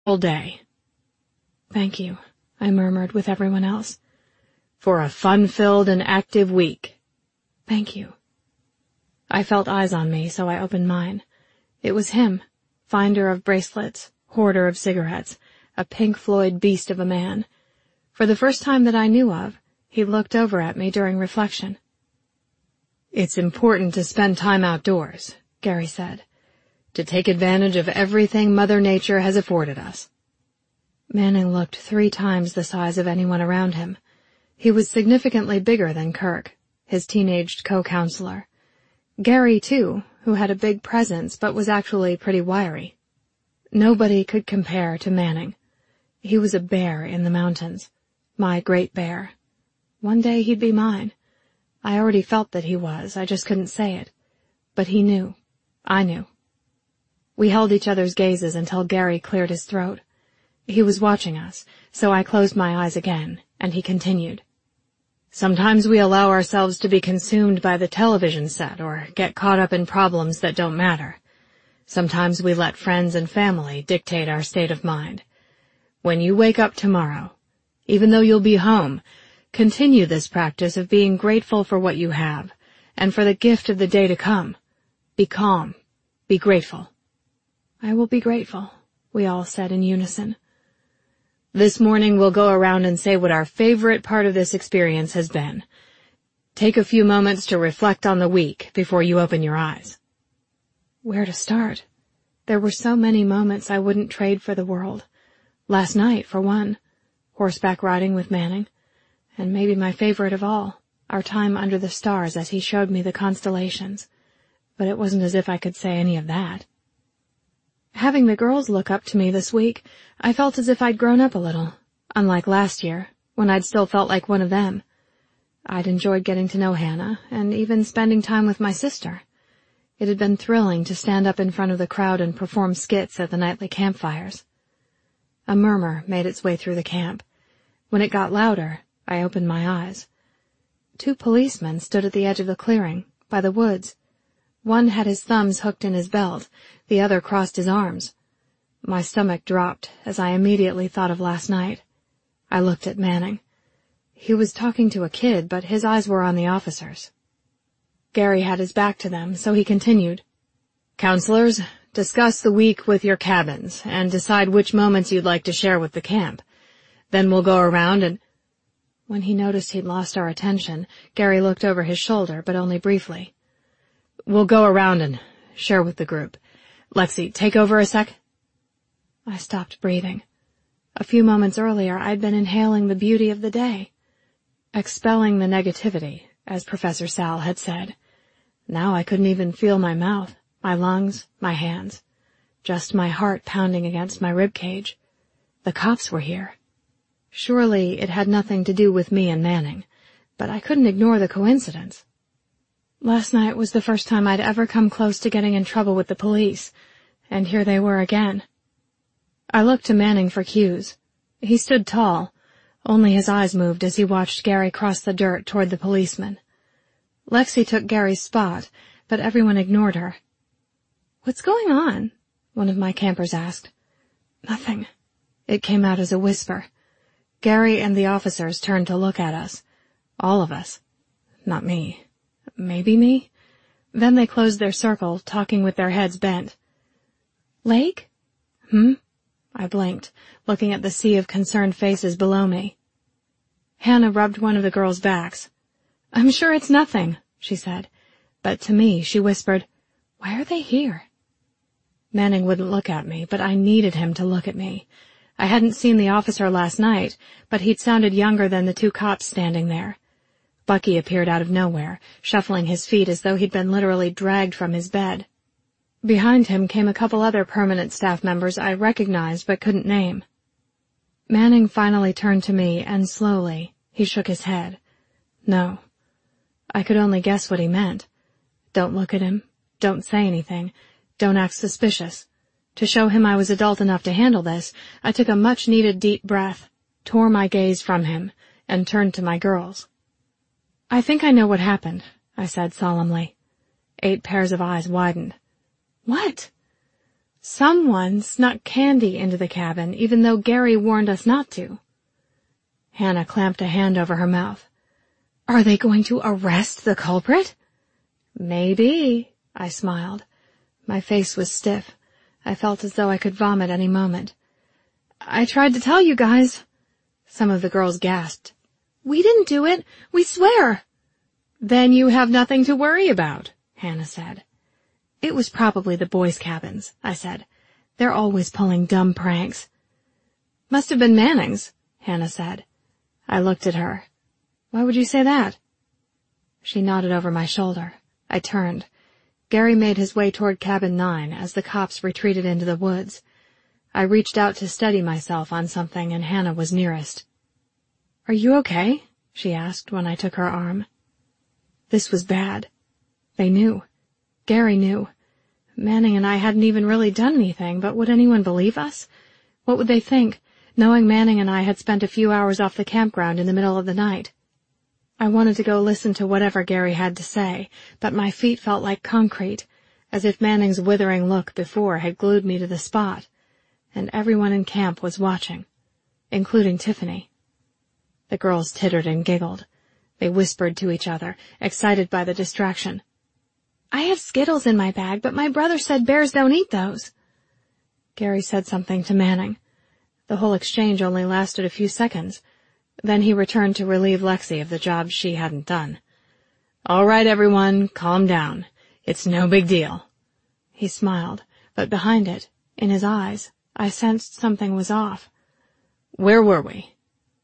All day. Thank you, I murmured with everyone else. For a fun-filled and active week. Thank you. I felt eyes on me, so I opened mine. It was him, finder of bracelets, hoarder of cigarettes, a Pink Floyd beast of a man. For the first time that I knew of, he looked over at me during reflection. It's important to spend time outdoors, Gary said, to take advantage of everything Mother Nature has afforded us. Manning looked 3 times the size of anyone around him. He was significantly bigger than Kirk, his teenaged co-counselor. Gary, too, who had a big presence but was actually pretty wiry. Nobody could compare to Manning. He was a bear in the mountains. My great bear. One day he'd be mine. I already felt that he was, I just couldn't say it. But he knew. I knew. We held each other's gazes until Gary cleared his throat. He was watching us, so I closed my eyes again, and he continued. Sometimes we allow ourselves to be consumed by the television set or get caught up in problems that don't matter. Sometimes we let friends and family dictate our state of mind. When you wake up tomorrow, even though you'll be home, continue this practice of being grateful for what you have, and for the gift of the day to come. Be calm. Be grateful. I will be grateful, we all said in unison. This morning we'll go around and say what our favorite part of this experience has been. Take a few moments to reflect on the week before you open your eyes. Where to start? There were so many moments I wouldn't trade for the world. Last night, for one, horseback riding with Manning, and maybe my favorite of all, our time under the stars as he showed me the constellations. But it wasn't as if I could say any of that. Having the girls look up to me this week, I felt as if I'd grown up a little, unlike last year, when I'd still felt like one of them. I'd enjoyed getting to know Hannah, and even spending time with my sister. It had been thrilling to stand up in front of the crowd and perform skits at the nightly campfires. A murmur made its way through the camp. When it got louder, I opened my eyes. 2 policemen stood at the edge of the clearing, by the woods. One had his thumbs hooked in his belt, the other crossed his arms. My stomach dropped as I immediately thought of last night. I looked at Manning. He was talking to a kid, but his eyes were on the officers. Gary had his back to them, so he continued. Counselors, discuss the week with your cabins, and decide which moments you'd like to share with the camp. Then we'll go around and— When he noticed he'd lost our attention, Gary looked over his shoulder, but only briefly. We'll go around and share with the group. Lexi, take over a sec. I stopped breathing. A few moments earlier, I'd been inhaling the beauty of the day, expelling the negativity, as Professor Sal had said. Now I couldn't even feel my mouth, my lungs, my hands. Just my heart pounding against my rib cage. The cops were here. Surely it had nothing to do with me and Manning, but I couldn't ignore the coincidence. Last night was the first time I'd ever come close to getting in trouble with the police, and here they were again. I looked to Manning for cues. He stood tall. Only his eyes moved as he watched Gary cross the dirt toward the policeman. Lexi took Gary's spot, but everyone ignored her. "What's going on?" one of my campers asked. "Nothing." It came out as a whisper. Gary and the officers turned to look at us. All of us. Not me. Maybe me? Then they closed their circle, talking with their heads bent. "Lake?" I blinked, looking at the sea of concerned faces below me. Hannah rubbed one of the girls' backs. "I'm sure it's nothing," she said. But to me, she whispered, "Why are they here?" Manning wouldn't look at me, but I needed him to look at me. I hadn't seen the officer last night, but he'd sounded younger than the 2 cops standing there. Bucky appeared out of nowhere, shuffling his feet as though he'd been literally dragged from his bed. Behind him came a couple other permanent staff members I recognized but couldn't name. Manning finally turned to me, and slowly he shook his head. No. I could only guess what he meant. Don't look at him. Don't say anything. Don't act suspicious. To show him I was adult enough to handle this, I took a much-needed deep breath, tore my gaze from him, and turned to my girls. "I think I know what happened," I said solemnly. 8 pairs of eyes widened. "What?" Someone snuck candy into the cabin, even though Gary warned us not to. Hannah clamped a hand over her mouth. Are they going to arrest the culprit? Maybe, I smiled. My face was stiff. I felt as though I could vomit any moment. I tried to tell you guys. Some of the girls gasped. We didn't do it. We swear. Then you have nothing to worry about, Hannah said. It was probably the boys' cabins, I said. They're always pulling dumb pranks. Must have been Manning's, Hannah said. I looked at her. Why would you say that? She nodded over my shoulder. I turned. Gary made his way toward cabin 9 as the cops retreated into the woods. I reached out to steady myself on something, and Hannah was nearest. Are you okay? She asked when I took her arm. This was bad. They knew. Gary knew. Manning and I hadn't even really done anything, but would anyone believe us? What would they think, knowing Manning and I had spent a few hours off the campground in the middle of the night? I wanted to go listen to whatever Gary had to say, but my feet felt like concrete, as if Manning's withering look before had glued me to the spot, and everyone in camp was watching, including Tiffany. The girls tittered and giggled. They whispered to each other, excited by the distraction. I have Skittles in my bag, but my brother said bears don't eat those. Gary said something to Manning. The whole exchange only lasted a few seconds. Then he returned to relieve Lexi of the job she hadn't done. All right, everyone, calm down. It's no big deal. He smiled, but behind it, in his eyes, I sensed something was off. Where were we?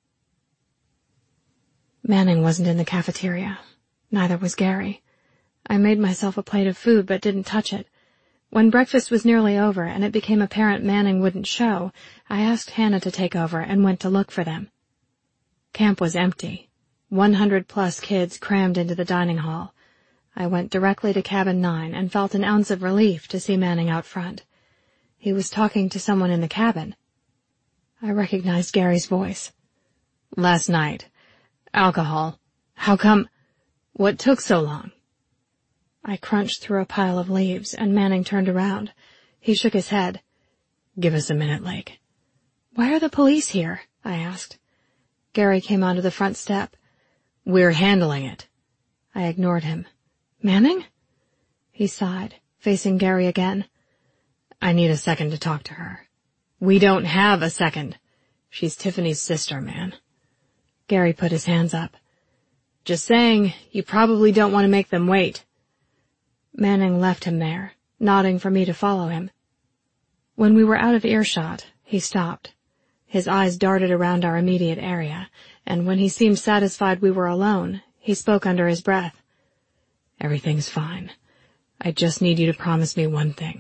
Manning wasn't in the cafeteria. Neither was Gary. I made myself a plate of food but didn't touch it. When breakfast was nearly over and it became apparent Manning wouldn't show, I asked Hannah to take over and went to look for them. Camp was empty. 100+ kids crammed into the dining hall. I went directly to cabin 9 and felt an ounce of relief to see Manning out front. He was talking to someone in the cabin. I recognized Gary's voice. Last night. Alcohol. How come? What took so long? I crunched through a pile of leaves, and Manning turned around. He shook his head. Give us a minute, Lake. Why are the police here? I asked. Gary came onto the front step. We're handling it. I ignored him. Manning? He sighed, facing Gary again. I need a second to talk to her. We don't have a second. She's Tiffany's sister, man. Gary put his hands up. Just saying, you probably don't want to make them wait. Manning left him there, nodding for me to follow him. When we were out of earshot, he stopped. His eyes darted around our immediate area, and when he seemed satisfied we were alone, he spoke under his breath. Everything's fine. I just need you to promise me one thing.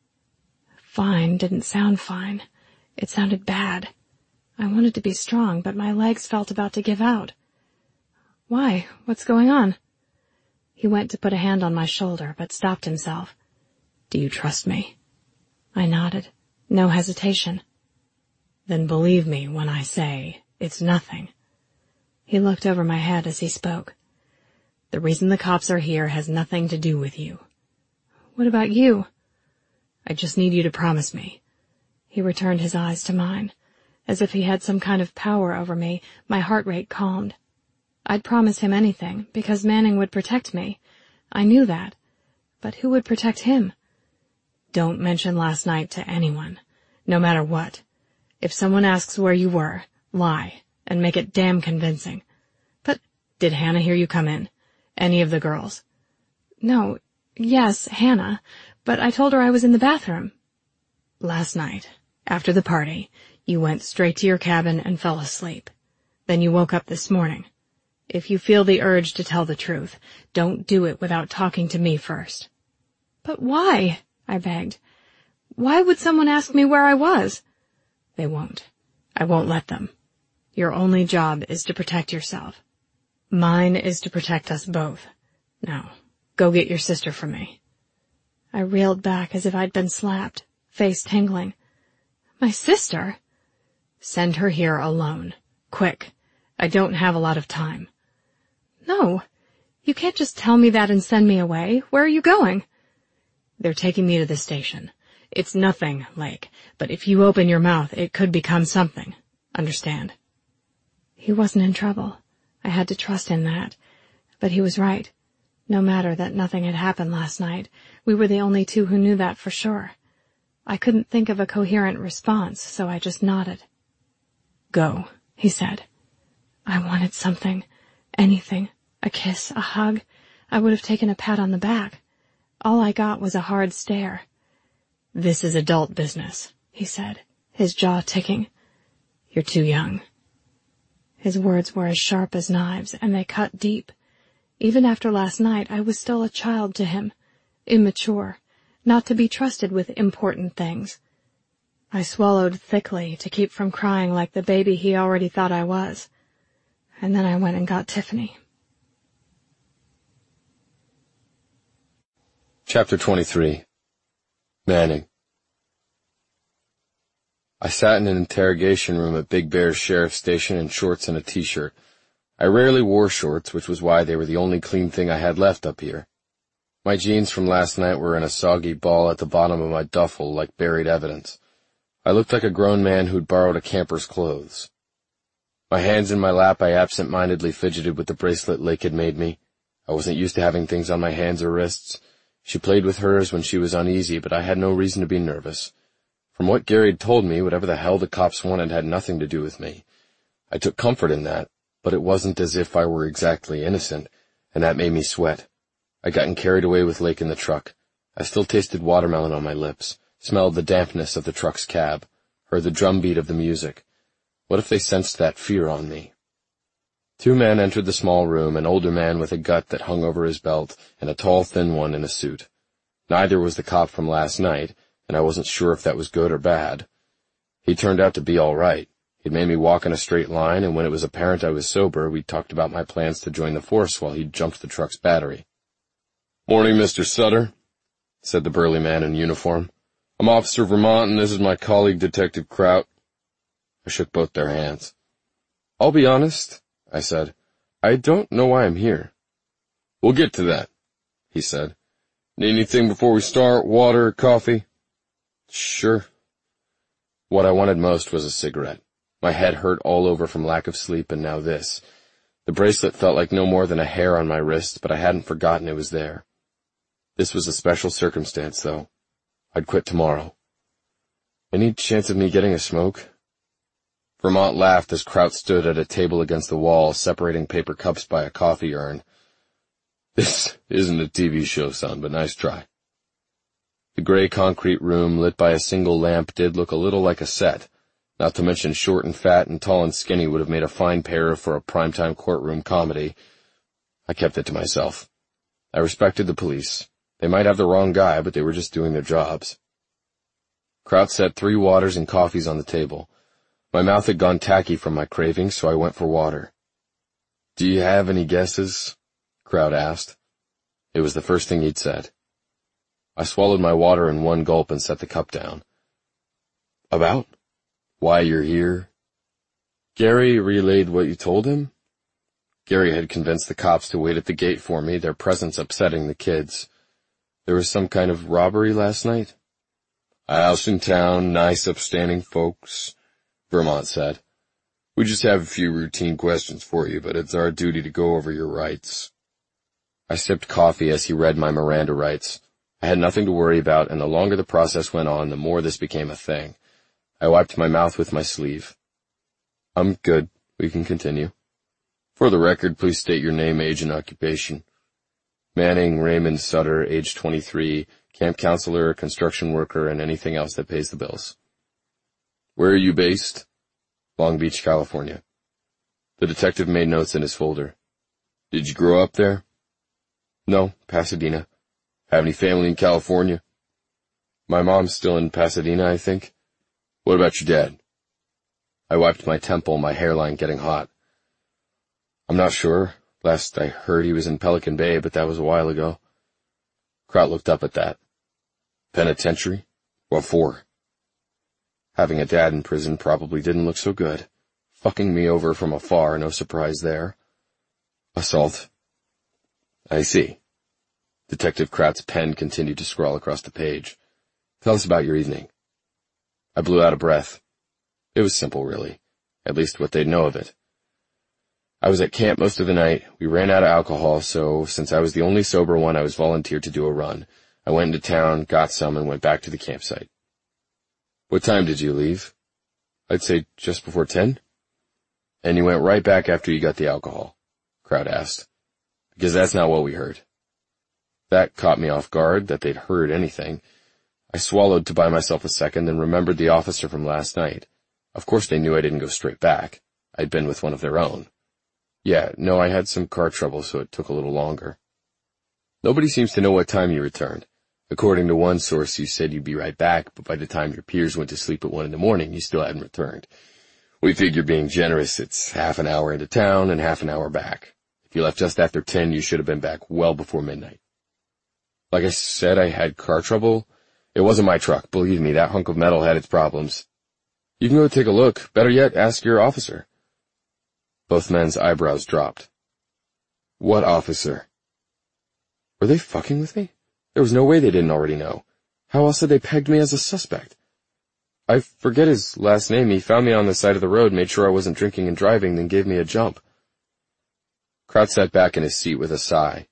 Fine didn't sound fine. It sounded bad. I wanted to be strong, but my legs felt about to give out. Why? What's going on? He went to put a hand on my shoulder, but stopped himself. Do you trust me? I nodded. No hesitation. Then believe me when I say it's nothing. He looked over my head as he spoke. The reason the cops are here has nothing to do with you. What about you? I just need you to promise me. He returned his eyes to mine. As if he had some kind of power over me, my heart rate calmed. I'd promise him anything, because Manning would protect me. I knew that. But who would protect him? Don't mention last night to anyone, no matter what. If someone asks where you were, lie, and make it damn convincing. But did Hannah hear you come in? Any of the girls? No, yes, Hannah, but I told her I was in the bathroom. Last night, after the party, you went straight to your cabin and fell asleep. Then you woke up this morning. If you feel the urge to tell the truth, don't do it without talking to me first. But why? I begged. Why would someone ask me where I was? They won't. I won't let them. Your only job is to protect yourself. Mine is to protect us both. Now, go get your sister for me. I reeled back as if I'd been slapped, face tingling. My sister? Send her here alone. Quick. I don't have a lot of time. No. You can't just tell me that and send me away. Where are you going? They're taking me to the station. It's nothing, Lake, but if you open your mouth, it could become something. Understand? He wasn't in trouble. I had to trust in that. But he was right. No matter that nothing had happened last night, we were the only two who knew that for sure. I couldn't think of a coherent response, so I just nodded. Go, he said. I wanted something. Anything. A kiss, a hug. I would have taken a pat on the back. All I got was a hard stare. This is adult business, he said, his jaw ticking. You're too young. His words were as sharp as knives, and they cut deep. Even after last night, I was still a child to him, immature, not to be trusted with important things. I swallowed thickly to keep from crying like the baby he already thought I was. And then I went and got Tiffany. Chapter 23. Manning. I sat in an interrogation room at Big Bear's Sheriff's Station in shorts and a t-shirt. I rarely wore shorts, which was why they were the only clean thing I had left up here. My jeans from last night were in a soggy ball at the bottom of my duffel like buried evidence. I looked like a grown man who'd borrowed a camper's clothes. My hands in my lap, I absent-mindedly fidgeted with the bracelet Lake had made me. I wasn't used to having things on my hands or wrists. She played with hers when she was uneasy, but I had no reason to be nervous. From what Gary had told me, whatever the hell the cops wanted had nothing to do with me. I took comfort in that, but it wasn't as if I were exactly innocent, and that made me sweat. I'd gotten carried away with Lake in the truck. I still tasted watermelon on my lips, smelled the dampness of the truck's cab, heard the drumbeat of the music. What if they sensed that fear on me? Two men entered the small room, an older man with a gut that hung over his belt, and a tall, thin one in a suit. Neither was the cop from last night, and I wasn't sure if that was good or bad. He turned out to be all right. He'd made me walk in a straight line, and when it was apparent I was sober, we talked about my plans to join the force while he jumped the truck's battery. "Morning, Mr. Sutter," said the burly man in uniform. "I'm Officer Vermont, and this is my colleague, Detective Kraut." I shook both their hands. "I'll be honest," I said. "I don't know why I'm here." "We'll get to that," he said. "Need anything before we start? Water, coffee?" "Sure." What I wanted most was a cigarette. My head hurt all over from lack of sleep, and now this. The bracelet felt like no more than a hair on my wrist, but I hadn't forgotten it was there. This was a special circumstance, though. I'd quit tomorrow. "Any chance of me getting a smoke?" Vermont laughed as Kraut stood at a table against the wall, separating paper cups by a coffee urn. "This isn't a TV show, son, but nice try." The gray concrete room, lit by a single lamp, did look a little like a set. Not to mention short and fat and tall and skinny would have made a fine pair for a primetime courtroom comedy. I kept it to myself. I respected the police. They might have the wrong guy, but they were just doing their jobs. Kraut set 3 waters and coffees on the table. My mouth had gone tacky from my cravings, so I went for water. "Do you have any guesses?" Kraut asked. It was the first thing he'd said. I swallowed my water in one gulp and set the cup down. "About? Why you're here?" "Gary relayed what you told him?" Gary had convinced the cops to wait at the gate for me, their presence upsetting the kids. "There was some kind of robbery last night?" "A house in town, nice upstanding folks," Vermont said. "We just have a few routine questions for you, but it's our duty to go over your rights." I sipped coffee as he read my Miranda rights. I had nothing to worry about, and the longer the process went on, the more this became a thing. I wiped my mouth with my sleeve. "I'm good. We can continue." "For the record, please state your name, age, and occupation." "Manning Raymond Sutter, age 23, camp counselor, construction worker, and anything else that pays the bills." "Where are you based?" "Long Beach, California." The detective made notes in his folder. "Did you grow up there?" "No, Pasadena." "Have any family in California?" "My mom's still in Pasadena, I think." "What about your dad?" I wiped my temple, my hairline getting hot. "I'm not sure. Last I heard he was in Pelican Bay, but that was a while ago." Kraut looked up at that. "Penitentiary? What for?" Having a dad in prison probably didn't look so good. Fucking me over from afar, no surprise there. "Assault." "I see." Detective Kraut's pen continued to scrawl across the page. Tell us about your evening. I blew out a breath. It was simple, really. At least what they'd know of it. I was at camp most of the night. We ran out of alcohol, so since I was the only sober one, I was volunteered to do a run. I went into town, got some, and went back to the campsite. What time did you leave? I'd say just before 10. And you went right back after you got the alcohol? Crowd asked. Because that's not what we heard. That caught me off guard, that they'd heard anything. I swallowed to buy myself a second, then remembered the officer from last night. Of course they knew I didn't go straight back. I'd been with one of their own. Yeah, no, I had some car trouble, so it took a little longer. Nobody seems to know what time you returned. According to one source, you said you'd be right back, but by the time your peers went to sleep at 1 a.m, you still hadn't returned. We figure being generous, it's half an hour into town and half an hour back. If you left just after 10, you should have been back well before midnight. Like I said, I had car trouble. It wasn't my truck. Believe me, that hunk of metal had its problems. You can go take a look. Better yet, ask your officer. Both men's eyebrows dropped. What officer? Were they fucking with me? There was no way they didn't already know. How else had they pegged me as a suspect? I forget his last name. He found me on the side of the road, made sure I wasn't drinking and driving, then gave me a jump. Kraut sat back in his seat with a sigh.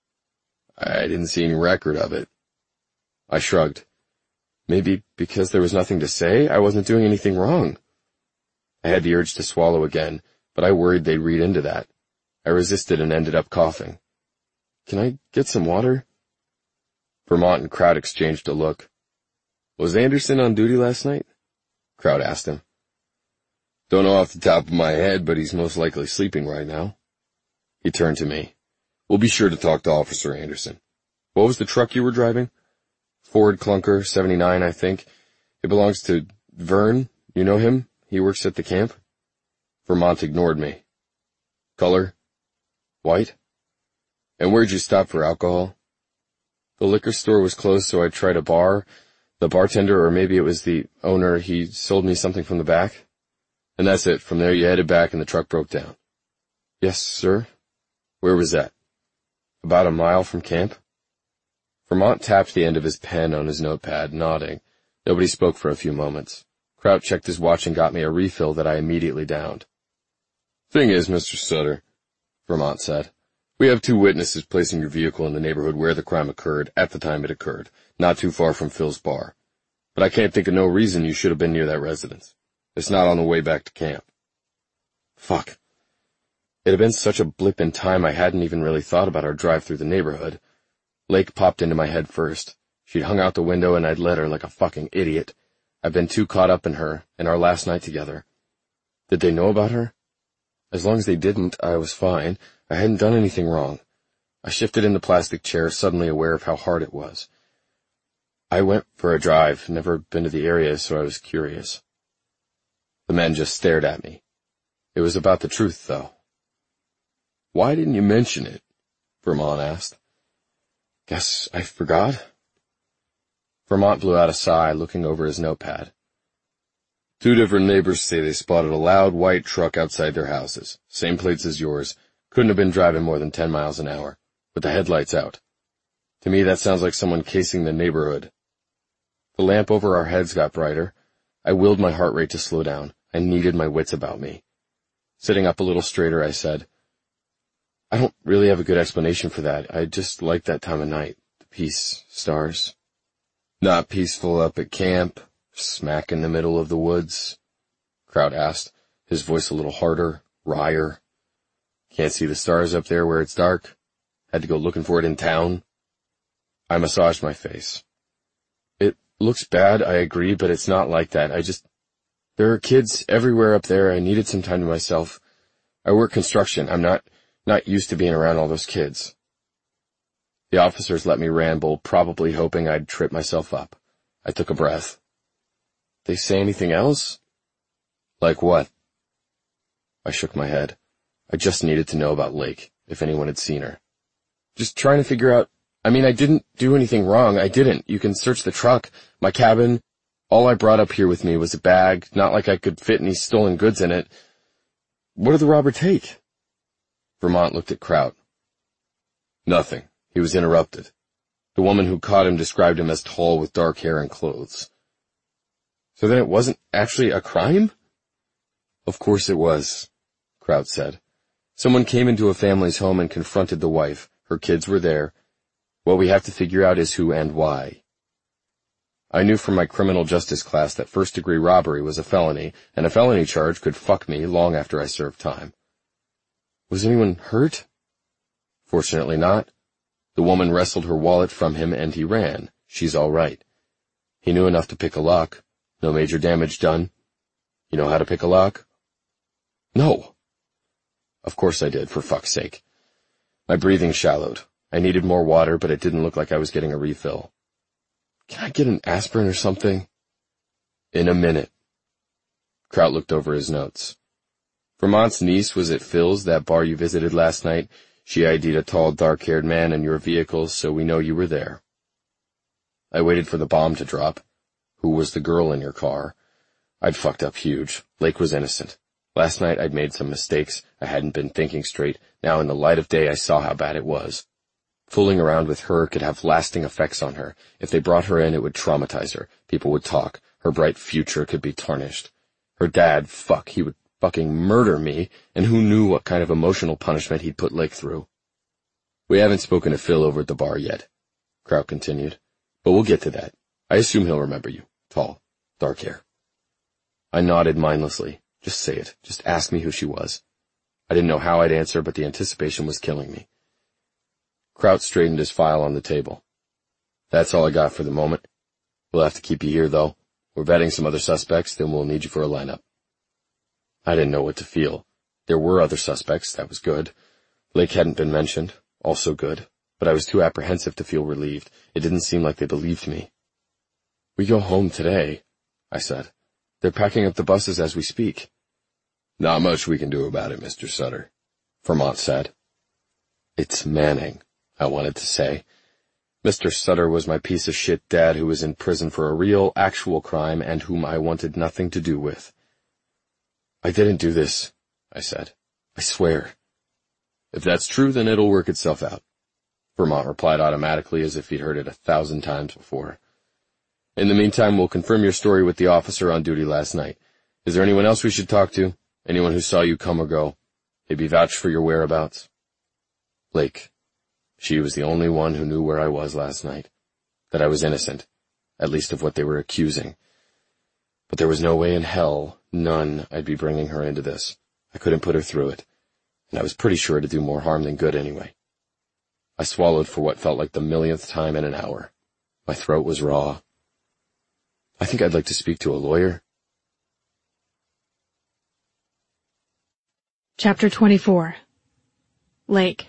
I didn't see any record of it. I shrugged. Maybe because there was nothing to say, I wasn't doing anything wrong. I had the urge to swallow again, but I worried they'd read into that. I resisted and ended up coughing. Can I get some water? Vermont and Kraut exchanged a look. Was Anderson on duty last night? Kraut asked him. Don't know off the top of my head, but he's most likely sleeping right now. He turned to me. We'll be sure to talk to Officer Anderson. What was the truck you were driving? Ford Clunker 79, I think. It belongs to Vern. You know him? He works at the camp. Vermont ignored me. Color? White? And where'd you stop for alcohol? The liquor store was closed, so I tried a bar. The bartender, or maybe it was the owner, he sold me something from the back. And that's it. From there you headed back and the truck broke down. Yes, sir. Where was that? About a mile from camp. Vermont tapped the end of his pen on his notepad, nodding. Nobody spoke for a few moments. Kraut checked his watch and got me a refill that I immediately downed. Thing is, Mr. Sutter, Vermont said, we have 2 witnesses placing your vehicle in the neighborhood where the crime occurred at the time it occurred, not too far from Phil's bar. But I can't think of no reason you should have been near that residence. It's not on the way back to camp. Fuck. It had been such a blip in time I hadn't even really thought about our drive through the neighborhood. Lake popped into my head first. She'd hung out the window and I'd let her like a fucking idiot. I'd been too caught up in her, and our last night together. Did they know about her? As long as they didn't, I was fine. I hadn't done anything wrong. I shifted in the plastic chair, suddenly aware of how hard it was. I went for a drive, never been to the area, so I was curious. The men just stared at me. It was about the truth, though. Why didn't you mention it? Vermont asked. Guess I forgot. Vermont blew out a sigh, looking over his notepad. 2 different neighbors say they spotted a loud white truck outside their houses. Same plates as yours. Couldn't have been driving more than 10 miles an hour, with the headlights out. To me, that sounds like someone casing the neighborhood. The lamp over our heads got brighter. I willed my heart rate to slow down. I needed my wits about me. Sitting up a little straighter, I said, I don't really have a good explanation for that. I just like that time of night. The peace, stars. Not peaceful up at camp, smack in the middle of the woods? Kraut asked, his voice a little harder, wryer. Can't see the stars up there where it's dark? Had to go looking for it in town? I massaged my face. It looks bad, I agree, but it's not like that. There are kids everywhere up there. I needed some time to myself. I work construction. I'm not used to being around all those kids. The officers let me ramble, probably hoping I'd trip myself up. I took a breath. They say anything else? Like what? I shook my head. I just needed to know about Lake, if anyone had seen her. Just trying to figure out, I didn't do anything wrong. I didn't. You can search the truck, my cabin. All I brought up here with me was a bag, not like I could fit any stolen goods in it. What did the robber take? Vermont looked at Kraut. Nothing. He was interrupted. The woman who caught him described him as tall with dark hair and clothes. So then it wasn't actually a crime? Of course it was, Kraut said. Someone came into a family's home and confronted the wife. Her kids were there. What we have to figure out is who and why. I knew from my criminal justice class that first-degree robbery was a felony, and a felony charge could fuck me long after I served time. Was anyone hurt? Fortunately not. The woman wrestled her wallet from him and he ran. She's all right. He knew enough to pick a lock. No major damage done. You know how to pick a lock? No. Of course I did, for fuck's sake. My breathing shallowed. I needed more water, but it didn't look like I was getting a refill. Can I get an aspirin or something? In a minute. Kraut looked over his notes. Vermont's niece was at Phil's, that bar you visited last night. She ID'd a tall, dark-haired man in your vehicle, so we know you were there. I waited for the bomb to drop. Who was the girl in your car? I'd fucked up huge. Lake was innocent. Last night I'd made some mistakes. I hadn't been thinking straight. Now in the light of day I saw how bad it was. Fooling around with her could have lasting effects on her. If they brought her in, it would traumatize her. People would talk. Her bright future could be tarnished. Her dad, he would fucking murder me, and who knew what kind of emotional punishment he'd put Lake through. We haven't spoken to Phil over at the bar yet, Kraut continued, but we'll get to that. I assume he'll remember you. Tall, dark hair. I nodded mindlessly. Just say it. Just ask me who she was. I didn't know how I'd answer, but the anticipation was killing me. Kraut straightened his file on the table. That's all I got for the moment. We'll have to keep you here, though. We're vetting some other suspects, then we'll need you for a lineup. I didn't know what to feel. There were other suspects, that was good. Lake hadn't been mentioned, also good. But I was too apprehensive to feel relieved. It didn't seem like they believed me. We go home today, I said. They're packing up the buses as we speak. Not much we can do about it, Mr. Sutter, Vermont said. It's Manning, I wanted to say. Mr. Sutter was my piece of shit dad who was in prison for a real, actual crime and whom I wanted nothing to do with. I didn't do this, I said. I swear. If that's true, then it'll work itself out, Vermont replied automatically as if he'd heard it 1,000 times before. In the meantime, we'll confirm your story with the officer on duty last night. Is there anyone else we should talk to? Anyone who saw you come or go? Maybe vouch for your whereabouts? Lake. She was the only one who knew where I was last night. That I was innocent, at least of what they were accusing. But there was no way in hell, none, I'd be bringing her into this. I couldn't put her through it. And I was pretty sure to do more harm than good anyway. I swallowed for what felt like the millionth time in an hour. My throat was raw. I think I'd like to speak to a lawyer. Chapter 24. Lake.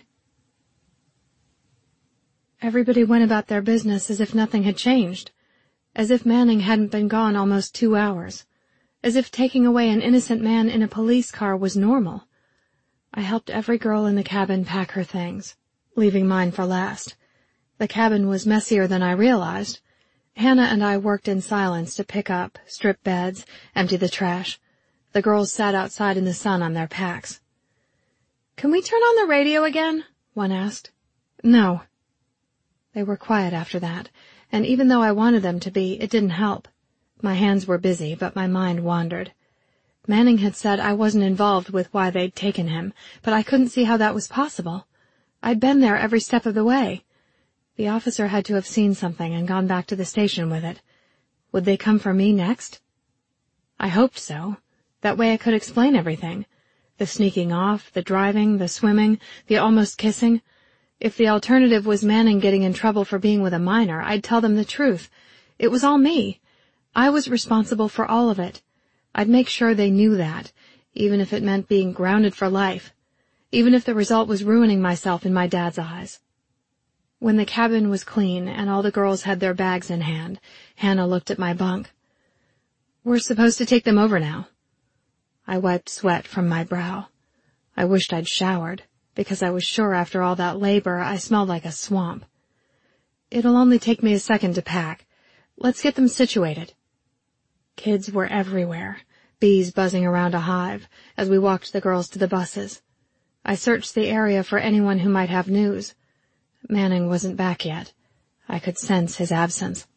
Everybody went about their business as if nothing had changed, as if Manning hadn't been gone almost 2 hours, as if taking away an innocent man in a police car was normal. I helped every girl in the cabin pack her things, leaving mine for last. The cabin was messier than I realized. Hannah and I worked in silence to pick up, strip beds, empty the trash. The girls sat outside in the sun on their packs. "Can we turn on the radio again?" one asked. "No." They were quiet after that, and even though I wanted them to be, it didn't help. My hands were busy, but my mind wandered. Manning had said I wasn't involved with why they'd taken him, but I couldn't see how that was possible. I'd been there every step of the way. The officer had to have seen something and gone back to the station with it. Would they come for me next? I hoped so. That way I could explain everything. The sneaking off, the driving, the swimming, the almost kissing. If the alternative was Manning getting in trouble for being with a minor, I'd tell them the truth. It was all me. I was responsible for all of it. I'd make sure they knew that, even if it meant being grounded for life, even if the result was ruining myself in my dad's eyes. When the cabin was clean and all the girls had their bags in hand, Hannah looked at my bunk. "We're supposed to take them over now." I wiped sweat from my brow. I wished I'd showered, because I was sure after all that labor I smelled like a swamp. "It'll only take me a second to pack. Let's get them situated." Kids were everywhere, bees buzzing around a hive, as we walked the girls to the buses. I searched the area for anyone who might have news. Manning wasn't back yet. I could sense his absence.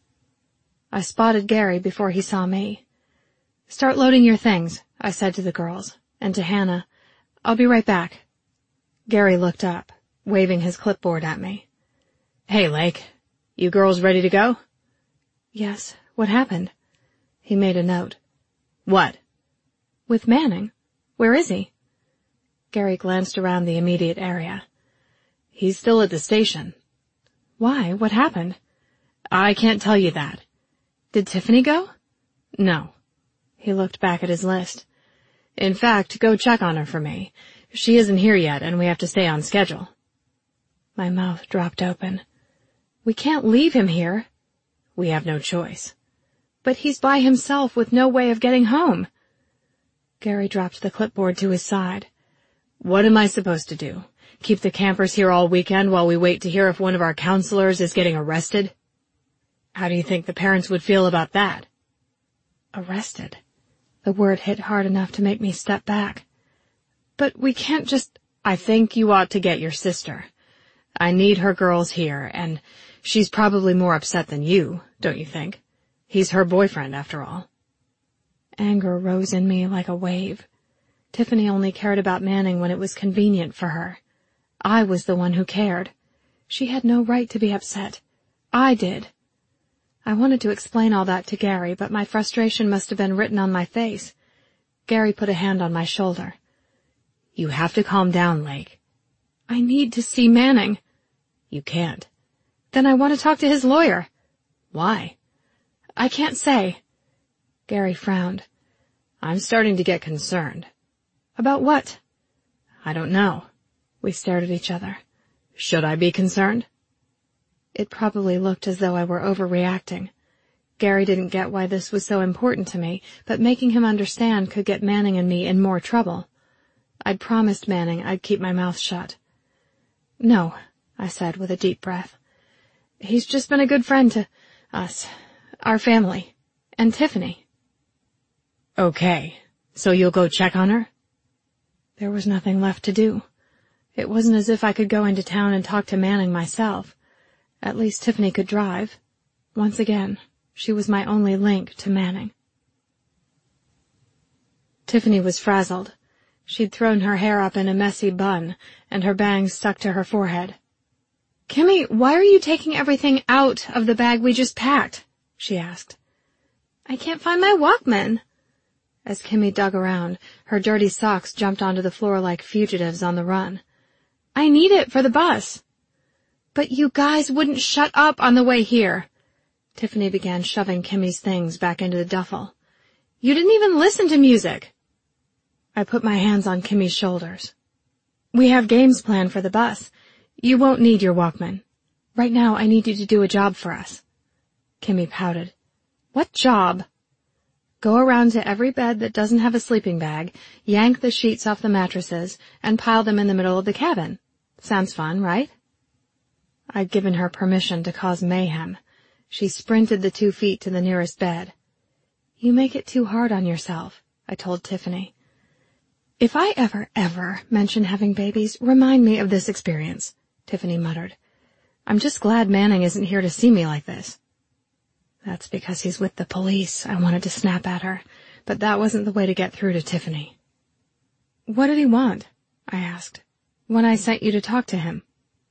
I spotted Gary before he saw me. "Start loading your things," I said to the girls, and to Hannah, "I'll be right back." Gary looked up, waving his clipboard at me. "Hey, Lake, you girls ready to go?" "Yes. What happened?" He made a note. "What?" "With Manning. Where is he?" Gary glanced around the immediate area. "He's still at the station." "Why? What happened?" "I can't tell you that." "Did Tiffany go?" "No." He looked back at his list. "In fact, go check on her for me. She isn't here yet, and we have to stay on schedule." My mouth dropped open. "We can't leave him here." "We have no choice." "But he's by himself with no way of getting home." Gary dropped the clipboard to his side. "What am I supposed to do? Keep the campers here all weekend while we wait to hear if one of our counselors is getting arrested? How do you think the parents would feel about that?" Arrested. The word hit hard enough to make me step back. "But we can't just—" "I think you ought to get your sister. I need her girls here, and she's probably more upset than you, don't you think? He's her boyfriend, after all." Anger rose in me like a wave. Tiffany only cared about Manning when it was convenient for her. I was the one who cared. She had no right to be upset. I did. I wanted to explain all that to Gary, but my frustration must have been written on my face. Gary put a hand on my shoulder. "You have to calm down, Lake." "I need to see Manning." "You can't." "Then I want to talk to his lawyer." "Why?" "I can't say." Gary frowned. "I'm starting to get concerned." "About what?" "I don't know." We stared at each other. "Should I be concerned?" It probably looked as though I were overreacting. Gary didn't get why this was so important to me, but making him understand could get Manning and me in more trouble. I'd promised Manning I'd keep my mouth shut. "No," I said with a deep breath. "He's just been a good friend to us, our family, and Tiffany." "Okay, so you'll go check on her?" There was nothing left to do. It wasn't as if I could go into town and talk to Manning myself. At least Tiffany could drive. Once again, she was my only link to Manning. Tiffany was frazzled. She'd thrown her hair up in a messy bun, and her bangs stuck to her forehead. "Kimmy, why are you taking everything out of the bag we just packed?" she asked. "I can't find my Walkman." As Kimmy dug around, her dirty socks jumped onto the floor like fugitives on the run. "I need it for the bus." "But you guys wouldn't shut up on the way here." Tiffany began shoving Kimmy's things back into the duffel. "You didn't even listen to music." I put my hands on Kimmy's shoulders. "We have games planned for the bus. You won't need your Walkman. Right now I need you to do a job for us." Kimmy pouted. "What job?" "Go around to every bed that doesn't have a sleeping bag, yank the sheets off the mattresses, and pile them in the middle of the cabin. Sounds fun, right?" I'd given her permission to cause mayhem. She sprinted the 2 feet to the nearest bed. "You make it too hard on yourself," I told Tiffany. "If I ever mention having babies, remind me of this experience," Tiffany muttered. "I'm just glad Manning isn't here to see me like this." "That's because he's with the police," I wanted to snap at her, but that wasn't the way to get through to Tiffany. "What did he want?" I asked. "When I sent you to talk to him."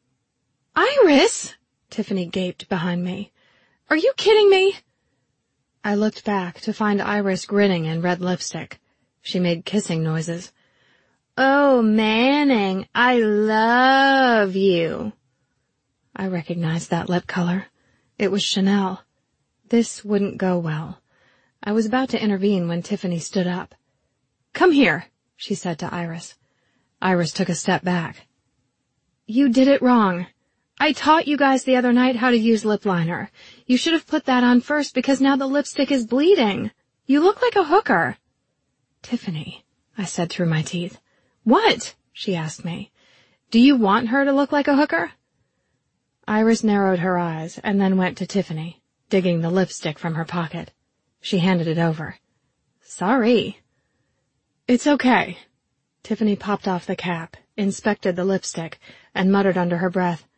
"Iris!" Tiffany gaped behind me. "Are you kidding me?" I looked back to find Iris grinning in red lipstick. She made kissing noises. "Oh, Manning, I love you." I recognized that lip color. It was Chanel. This wouldn't go well. I was about to intervene when Tiffany stood up. "Come here," she said to Iris. Iris took a step back. "You did it wrong. I taught you guys the other night how to use lip liner. You should have put that on first because now the lipstick is bleeding. You look like a hooker." "Tiffany," I said through my teeth. "What?" she asked me. "Do you want her to look like a hooker?" Iris narrowed her eyes and then went to Tiffany, digging the lipstick from her pocket. She handed it over. "Sorry." "It's okay." Tiffany popped off the cap, inspected the lipstick, and muttered under her breath,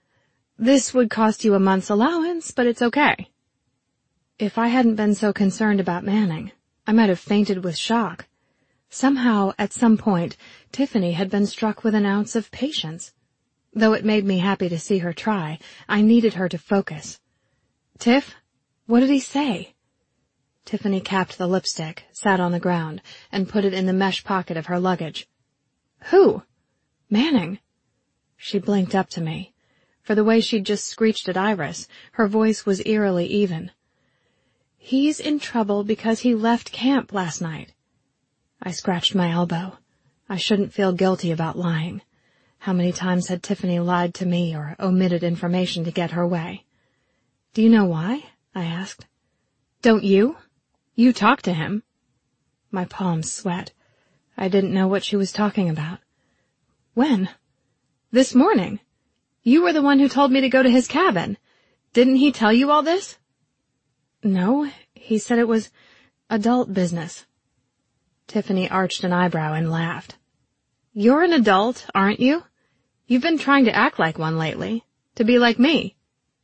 This would cost you a month's allowance, but it's okay. If I hadn't been so concerned about Manning, I might have fainted with shock. Somehow, at some point, Tiffany had been struck with an ounce of patience. Though it made me happy to see her try, I needed her to focus. "Tiff, what did he say?" Tiffany capped the lipstick, sat on the ground, and put it in the mesh pocket of her luggage. "Who?" "Manning." She blinked up to me. For the way she'd just screeched at Iris, her voice was eerily even. "He's in trouble because he left camp last night." I scratched my elbow. I shouldn't feel guilty about lying. How many times had Tiffany lied to me or omitted information to get her way? "Do you know why?" I asked. "Don't you? You talked to him." My palms sweat. I didn't know what she was talking about. "When?" "This morning. You were the one who told me to go to his cabin. Didn't he tell you all this?" "No, he said it was adult business." Tiffany arched an eyebrow and laughed. "You're an adult, aren't you? You've been trying to act like one lately. To be like me."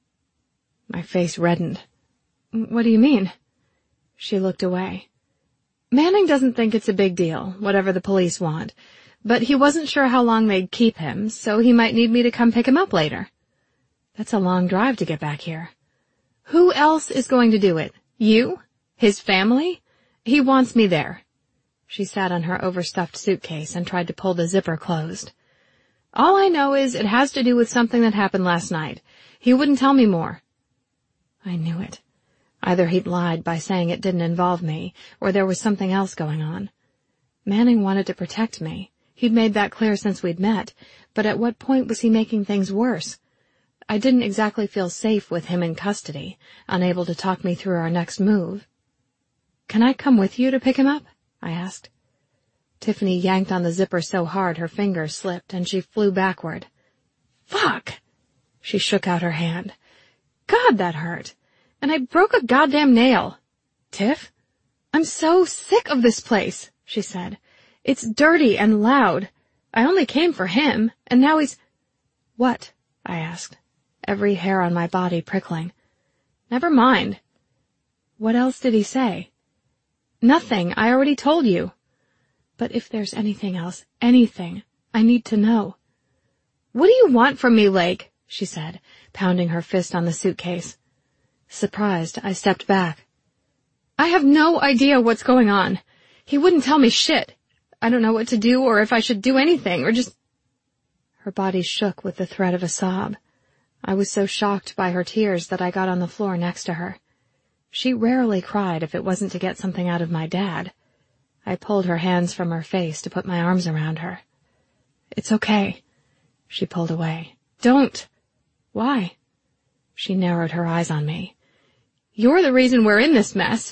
My face reddened. "What do you mean?" She looked away. "Manning doesn't think it's a big deal, whatever the police want, but he wasn't sure how long they'd keep him, so he might need me to come pick him up later. That's a long drive to get back here. Who else is going to do it? You? His family? He wants me there." She sat on her overstuffed suitcase and tried to pull the zipper closed. "All I know is it has to do with something that happened last night. He wouldn't tell me more." I knew it. Either he'd lied by saying it didn't involve me, or there was something else going on. Manning wanted to protect me. He'd made that clear since we'd met, but at what point was he making things worse? I didn't exactly feel safe with him in custody, unable to talk me through our next move. "Can I come with you to pick him up?" I asked. Tiffany yanked on the zipper so hard her fingers slipped and she flew backward. "Fuck!" She shook out her hand. "God, that hurt. And I broke a goddamn nail." "Tiff, I'm so sick of this place," she said. "It's dirty and loud. I only came for him, and now he's—" "What?" I asked, every hair on my body prickling. "Never mind." "What else did he say?" "Nothing. I already told you." "But if there's anything else, anything, I need to know." "What do you want from me, Lake?" she said, pounding her fist on the suitcase. Surprised, I stepped back. "I have no idea what's going on. He wouldn't tell me shit. I don't know what to do or if I should do anything or just—" Her body shook with the threat of a sob. I was so shocked by her tears that I got on the floor next to her. She rarely cried if it wasn't to get something out of my dad. I pulled her hands from her face to put my arms around her. "It's okay." She pulled away. "Don't." "Why?" She narrowed her eyes on me. "You're the reason we're in this mess."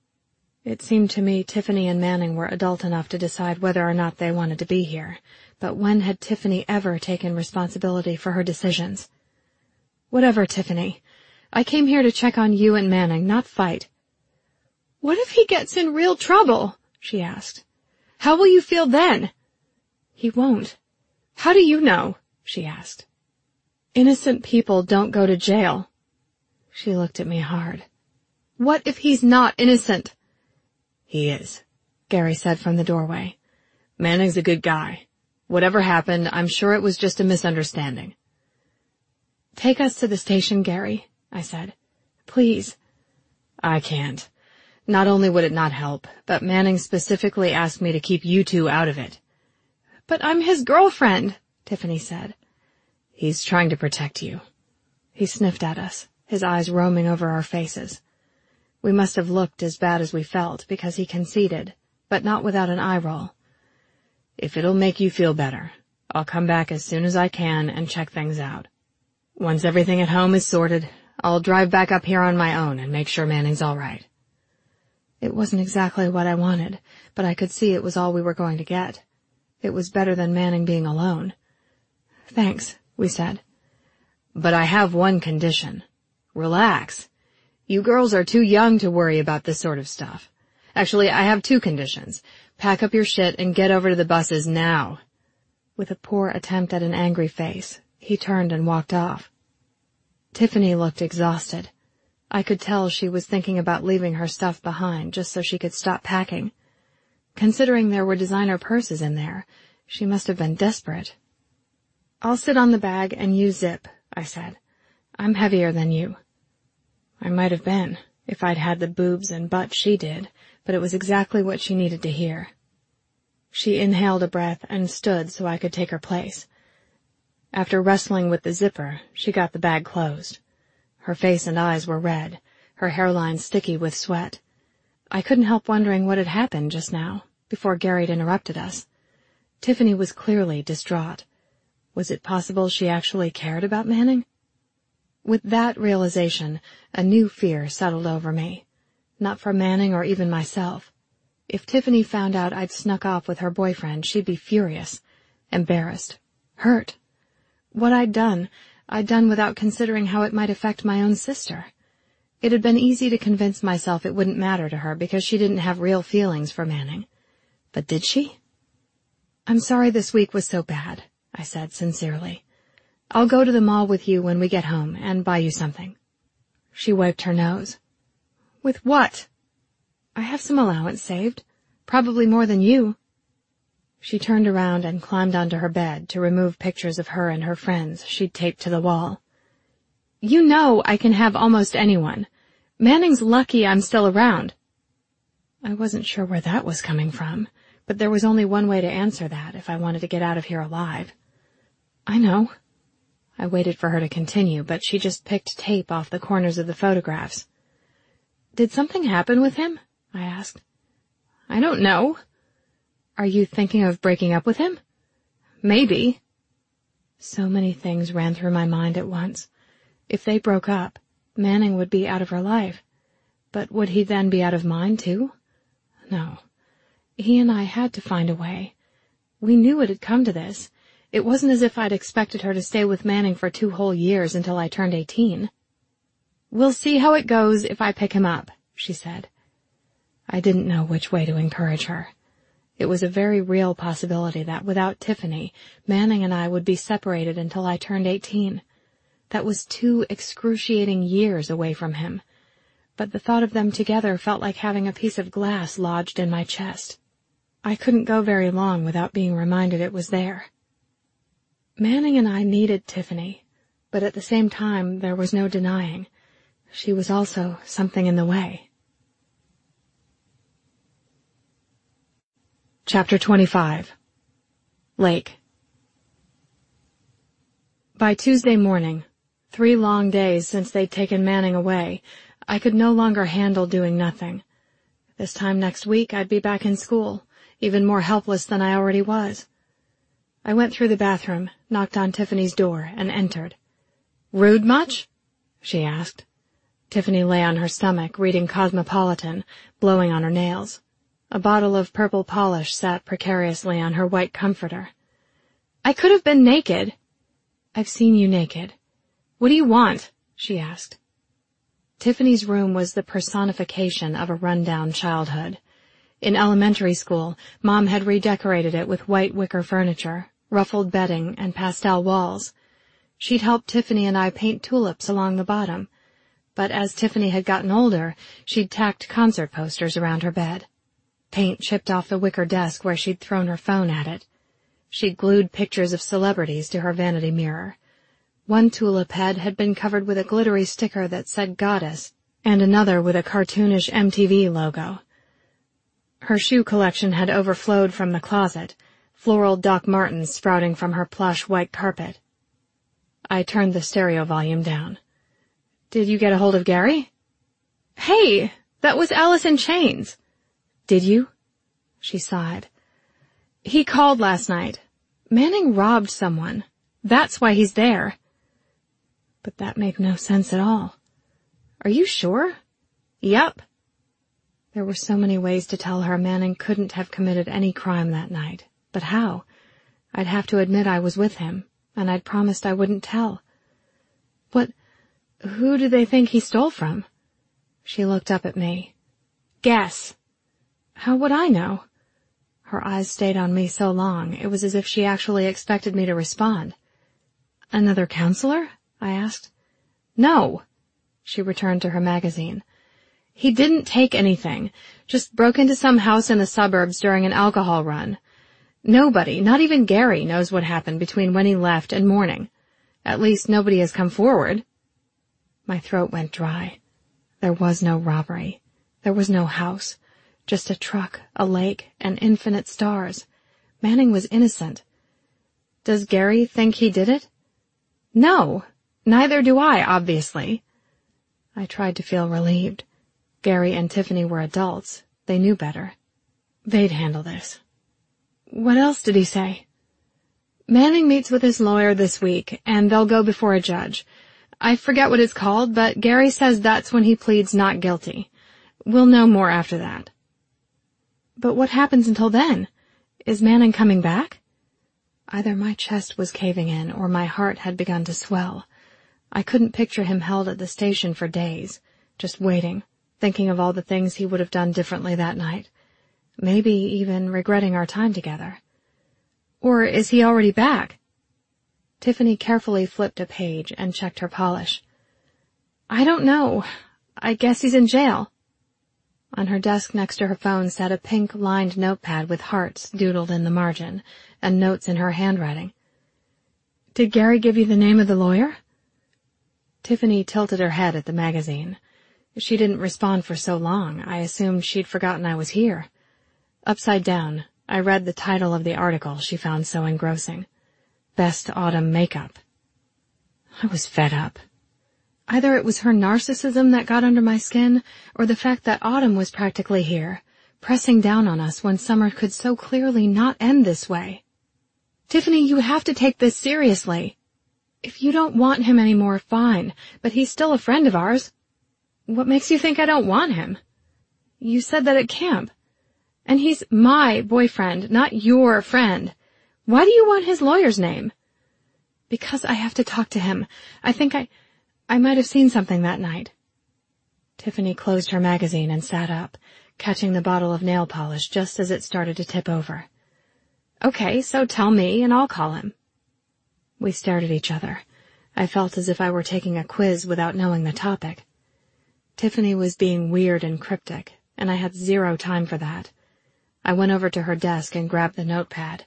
It seemed to me Tiffany and Manning were adult enough to decide whether or not they wanted to be here, but when had Tiffany ever taken responsibility for her decisions? "Whatever, Tiffany. I came here to check on you and Manning, not fight." "What if he gets in real trouble?" she asked. "How will you feel then?" "He won't." "How do you know?" she asked. "Innocent people don't go to jail." She looked at me hard. "What if he's not innocent?" "He is," Gary said from the doorway. "Manning's a good guy. Whatever happened, I'm sure it was just a misunderstanding." "Take us to the station, Gary," I said. "Please." "I can't. Not only would it not help, but Manning specifically asked me to keep you two out of it." "But I'm his girlfriend," Tiffany said. "He's trying to protect you." He sniffed at us, his eyes roaming over our faces. We must have looked as bad as we felt because he conceded, but not without an eye roll. "If it'll make you feel better, I'll come back as soon as I can and check things out. Once everything at home is sorted, I'll drive back up here on my own and make sure Manning's all right." It wasn't exactly what I wanted, but I could see it was all we were going to get. It was better than Manning being alone. "Thanks," we said. "But I have one condition. Relax. You girls are too young to worry about this sort of stuff. Actually, I have two conditions. Pack up your shit and get over to the buses now." With a poor attempt at an angry face, he turned and walked off. Tiffany looked exhausted. I could tell she was thinking about leaving her stuff behind just so she could stop packing. Considering there were designer purses in there, she must have been desperate. "I'll sit on the bag and you zip," I said. "I'm heavier than you." I might have been, if I'd had the boobs and butt she did, but it was exactly what she needed to hear. She inhaled a breath and stood so I could take her place. After wrestling with the zipper, she got the bag closed. Her face and eyes were red, her hairline sticky with sweat. I couldn't help wondering what had happened just now, before Garrett interrupted us. Tiffany was clearly distraught. Was it possible she actually cared about Manning? With that realization, a new fear settled over me. Not for Manning or even myself. If Tiffany found out I'd snuck off with her boyfriend, she'd be furious, embarrassed, hurt. What I'd done without considering how it might affect my own sister. It had been easy to convince myself it wouldn't matter to her because she didn't have real feelings for Manning. But did she? "I'm sorry this week was so bad," I said sincerely. "I'll go to the mall with you when we get home and buy you something." She wiped her nose. "With what?" "I have some allowance saved. Probably more than you." She turned around and climbed onto her bed to remove pictures of her and her friends she'd taped to the wall. "You know I can have almost anyone. Manning's lucky I'm still around." I wasn't sure where that was coming from, but there was only one way to answer that if I wanted to get out of here alive. "I know." I waited for her to continue, but she just picked tape off the corners of the photographs. "Did something happen with him?" I asked. "I don't know." "Are you thinking of breaking up with him?" "Maybe." So many things ran through my mind at once. If they broke up, Manning would be out of her life. But would he then be out of mine, too? No. He and I had to find a way. We knew it had come to this. It wasn't as if I'd expected her to stay with Manning for 2 whole years until I turned 18. "We'll see how it goes if I pick him up," she said. I didn't know which way to encourage her. It was a very real possibility that without Tiffany, Manning and I would be separated until I turned 18. That was 2 excruciating years away from him. But the thought of them together felt like having a piece of glass lodged in my chest. I couldn't go very long without being reminded it was there. Manning and I needed Tiffany, but at the same time there was no denying. She was also something in the way. Chapter 25. Lake. By Tuesday morning, 3 long days since they'd taken Manning away, I could no longer handle doing nothing. This time next week I'd be back in school, even more helpless than I already was. I went through the bathroom, knocked on Tiffany's door, and entered. "Rude much?" she asked. Tiffany lay on her stomach, reading Cosmopolitan, blowing on her nails. A bottle of purple polish sat precariously on her white comforter. "I could have been naked." "I've seen you naked." "What do you want?" she asked. Tiffany's room was the personification of a run-down childhood. In elementary school, Mom had redecorated it with white wicker furniture, ruffled bedding, and pastel walls. She'd helped Tiffany and I paint tulips along the bottom, but as Tiffany had gotten older, she'd tacked concert posters around her bed. Paint chipped off the wicker desk where she'd thrown her phone at it. She'd glued pictures of celebrities to her vanity mirror. One tulip head had been covered with a glittery sticker that said Goddess, and another with a cartoonish MTV logo. Her shoe collection had overflowed from the closet, floral Doc Martens sprouting from her plush white carpet. I turned the stereo volume down. "Did you get a hold of Gary?" "Hey, that was Alice in Chains." "Did you?" She sighed. "He called last night. Manning robbed someone. That's why he's there." But that made no sense at all. "Are you sure?" "Yep." There were so many ways to tell her Manning couldn't have committed any crime that night. But how? I'd have to admit I was with him, and I'd promised I wouldn't tell. Who do they think he stole from? She looked up at me. "Guess." "How would I know?" Her eyes stayed on me so long, it was as if she actually expected me to respond. "Another counselor?" I asked. No. She returned to her magazine. He didn't take anything. Just broke into some house in the suburbs during an alcohol run. Nobody, not even Gary, knows what happened between when he left and morning. At least nobody has come forward. My throat went dry. There was no robbery. There was no house. Just a truck, a lake, and infinite stars. Manning was innocent. Does Gary think he did it? No. Neither do I, obviously. I tried to feel relieved. Gary and Tiffany were adults. They knew better. They'd handle this. What else did he say? Manning meets with his lawyer this week, and they'll go before a judge. I forget what it's called, but Gary says that's when he pleads not guilty. We'll know more after that. But what happens until then? Is Manning coming back? Either my chest was caving in or my heart had begun to swell. I couldn't picture him held at the station for days, just waiting, thinking of all the things he would have done differently that night. Maybe even regretting our time together. Or is he already back? Tiffany carefully flipped a page and checked her polish. I don't know. I guess he's in jail. On her desk next to her phone sat a pink-lined notepad with hearts doodled in the margin, and notes in her handwriting. Did Gary give you the name of the lawyer? Tiffany tilted her head at the magazine. She didn't respond for so long, I assumed she'd forgotten I was here. Upside down, I read the title of the article she found so engrossing. Best Autumn Makeup. I was fed up. Either it was her narcissism that got under my skin, or the fact that autumn was practically here, pressing down on us when summer could so clearly not end this way. Tiffany, you have to take this seriously. If you don't want him anymore, fine, but he's still a friend of ours. What makes you think I don't want him? You said that at camp. And he's my boyfriend, not your friend. Why do you want his lawyer's name? Because I have to talk to him. I think I might have seen something that night. Tiffany closed her magazine and sat up, catching the bottle of nail polish just as it started to tip over. Okay, so tell me and I'll call him. We stared at each other. I felt as if I were taking a quiz without knowing the topic. Tiffany was being weird and cryptic, and I had zero time for that. I went over to her desk and grabbed the notepad.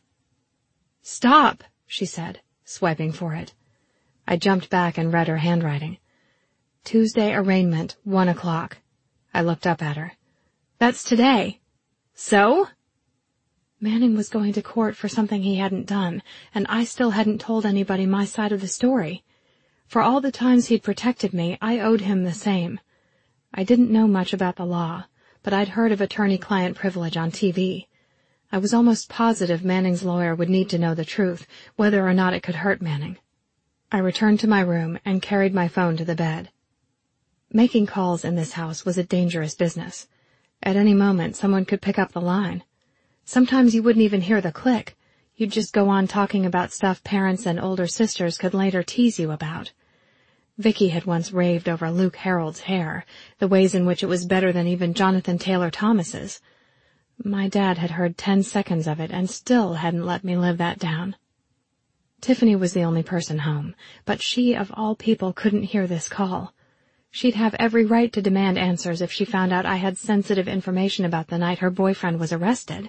Stop, she said, swiping for it. I jumped back and read her handwriting. Tuesday arraignment, 1 o'clock. I looked up at her. That's today. So? Manning was going to court for something he hadn't done, and I still hadn't told anybody my side of the story. For all the times he'd protected me, I owed him the same. I didn't know much about the law, but I'd heard of attorney-client privilege on TV. I was almost positive Manning's lawyer would need to know the truth, whether or not it could hurt Manning. I returned to my room and carried my phone to the bed. Making calls in this house was a dangerous business. At any moment, someone could pick up the line. Sometimes you wouldn't even hear the click. You'd just go on talking about stuff parents and older sisters could later tease you about. Vicky had once raved over Luke Harold's hair, the ways in which it was better than even Jonathan Taylor Thomas's. My dad had heard 10 seconds of it and still hadn't let me live that down. Tiffany was the only person home, but she, of all people, couldn't hear this call. She'd have every right to demand answers if she found out I had sensitive information about the night her boyfriend was arrested.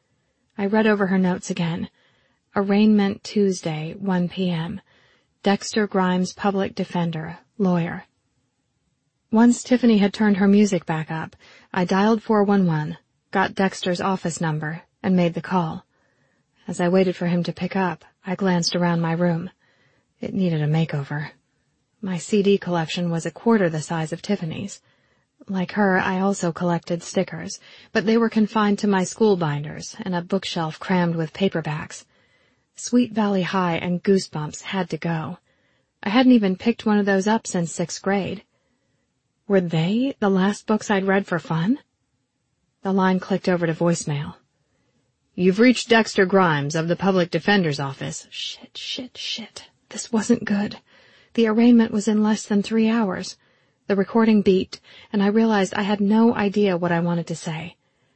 I read over her notes again. Arraignment Tuesday, 1 p.m. Dexter Grimes, public defender, lawyer. Once Tiffany had turned her music back up, I dialed 411, got Dexter's office number, and made the call. As I waited for him to pick up, I glanced around my room. It needed a makeover. My CD collection was a quarter the size of Tiffany's. Like her, I also collected stickers, but they were confined to my school binders and a bookshelf crammed with paperbacks. Sweet Valley High and Goosebumps had to go. I hadn't even picked one of those up since 6th grade. Were they the last books I'd read for fun? The line clicked over to voicemail. You've reached Dexter Grimes of the Public Defender's Office. Shit. This wasn't good. The arraignment was in less than 3 hours. The recording beeped, and I realized I had no idea what I wanted to say.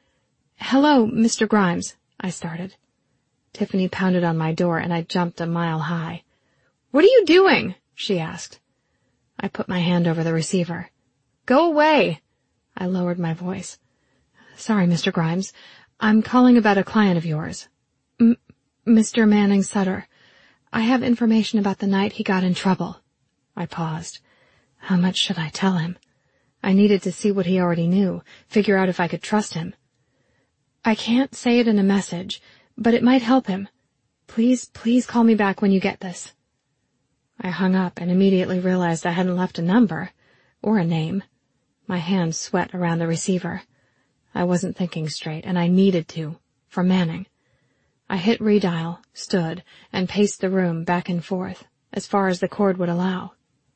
Hello, Mr. Grimes, I started. Tiffany pounded on my door, and I jumped a mile high. What are you doing? She asked. I put my hand over the receiver. "Go away!" I lowered my voice. "Sorry, Mr. Grimes. I'm calling about a client of yours. Mr. Manning Sutter. I have information about the night he got in trouble." I paused. How much should I tell him? I needed to see what he already knew, figure out if I could trust him. "I can't say it in a message, but it might help him. Please call me back when you get this." I hung up and immediately realized I hadn't left a number, or a name. My hands sweat around the receiver. I wasn't thinking straight, and I needed to, for Manning. I hit redial, stood, and paced the room back and forth, as far as the cord would allow.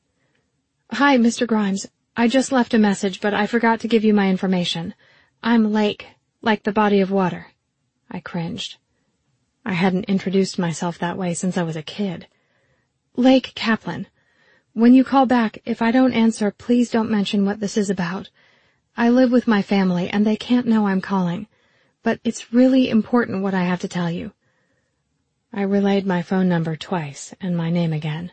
"Hi, Mr. Grimes. I just left a message, but I forgot to give you my information. I'm Lake, like the body of water." I cringed. I hadn't introduced myself that way since I was a kid. "Lake Kaplan. When you call back, if I don't answer, please don't mention what this is about. I live with my family, and they can't know I'm calling. But it's really important what I have to tell you." I relayed my phone number twice, and my name again.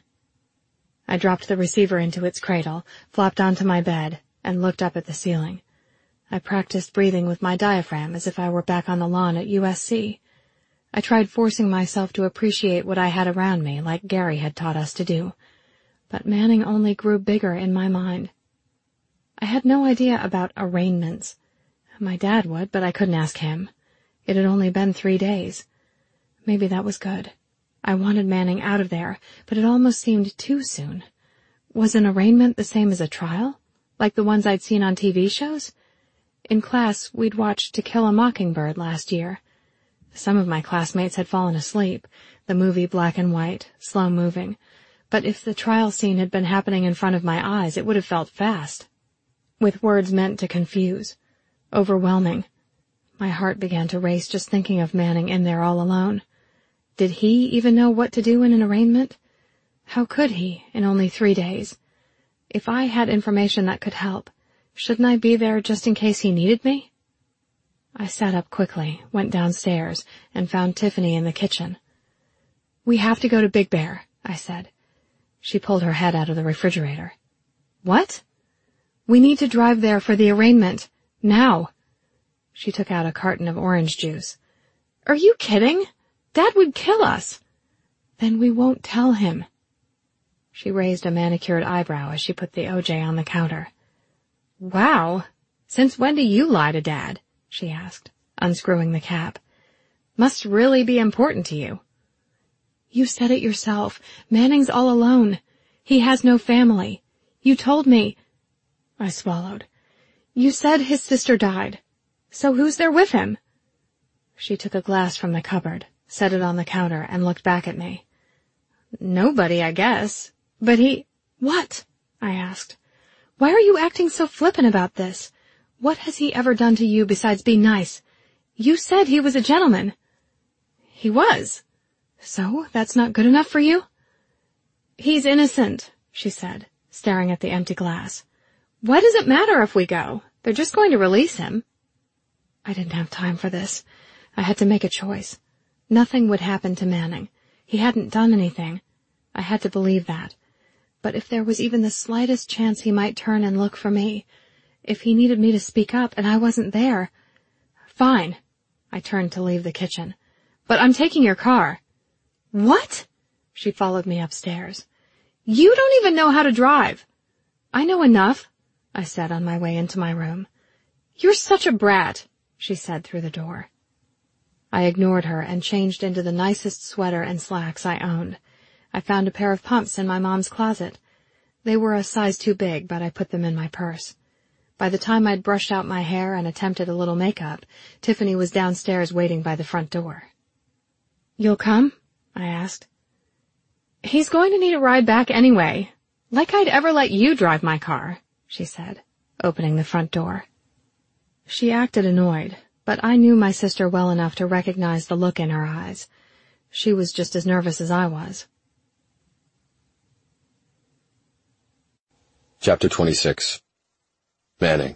I dropped the receiver into its cradle, flopped onto my bed, and looked up at the ceiling. I practiced breathing with my diaphragm as if I were back on the lawn at USC. I tried forcing myself to appreciate what I had around me, like Gary had taught us to do. But Manning only grew bigger in my mind. I had no idea about arraignments. My dad would, but I couldn't ask him. It had only been 3 days. Maybe that was good. I wanted Manning out of there, but it almost seemed too soon. Was an arraignment the same as a trial? Like the ones I'd seen on TV shows? In class, we'd watched To Kill a Mockingbird last year. Some of my classmates had fallen asleep, the movie black and white, slow-moving. But if the trial scene had been happening in front of my eyes, it would have felt fast. With words meant to confuse. Overwhelming. My heart began to race just thinking of Manning in there all alone. Did he even know what to do in an arraignment? How could he, in only 3 days? If I had information that could help, shouldn't I be there just in case he needed me? I sat up quickly, went downstairs, and found Tiffany in the kitchen. "We have to go to Big Bear," I said. She pulled her head out of the refrigerator. "What?" "We need to drive there for the arraignment. Now." She took out a carton of orange juice. "Are you kidding? Dad would kill us." "Then we won't tell him." She raised a manicured eyebrow as she put the OJ on the counter. "Wow. Since when do you lie to Dad?" she asked, unscrewing the cap. "Must really be important to you." "You said it yourself. Manning's all alone. He has no family. You told me—" I swallowed. "You said his sister died. So who's there with him?" She took a glass from the cupboard, set it on the counter, and looked back at me. "Nobody, I guess. But he—" "What?" I asked. "Why are you acting so flippant about this? What has he ever done to you besides be nice? You said he was a gentleman." "He was. So that's not good enough for you?" "He's innocent," she said, staring at the empty glass. "Why does it matter if we go? They're just going to release him." I didn't have time for this. I had to make a choice. Nothing would happen to Manning. He hadn't done anything. I had to believe that. But if there was even the slightest chance he might turn and look for me, if he needed me to speak up and I wasn't there— "Fine." I turned to leave the kitchen. "But I'm taking your car." "What?" She followed me upstairs. "You don't even know how to drive." "I know enough," I said on my way into my room. "You're such a brat," she said through the door. I ignored her and changed into the nicest sweater and slacks I owned. I found a pair of pumps in my mom's closet. They were a size too big, but I put them in my purse. By the time I'd brushed out my hair and attempted a little makeup, Tiffany was downstairs waiting by the front door. "You'll come?" I asked. "He's going to need a ride back anyway. Like I'd ever let you drive my car," she said, opening the front door. She acted annoyed, but I knew my sister well enough to recognize the look in her eyes. She was just as nervous as I was. Chapter 26. Manning.